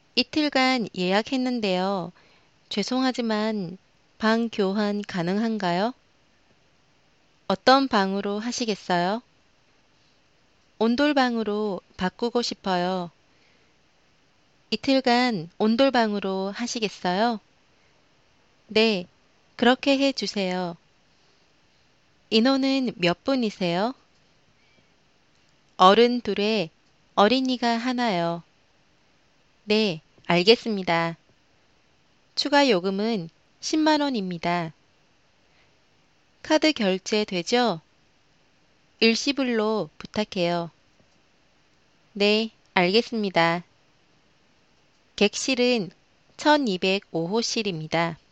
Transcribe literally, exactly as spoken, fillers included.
이틀간 예약했는데요. 죄송하지만 방 교환 가능한가요? 어떤 방으로 하시겠어요? 온돌방으로 바꾸고 싶어요. 이틀간 온돌방으로 하시겠어요? 네, 그렇게 해 주세요. 인원은 몇 분이세요? 어른 둘에 어린이가 하나요. 네, 알겠습니다. 추가 요금은 십만 원입니다. 카드 결제 되죠? 일시불로 부탁해요. 네, 알겠습니다. 객실은 천이백오 호실입니다.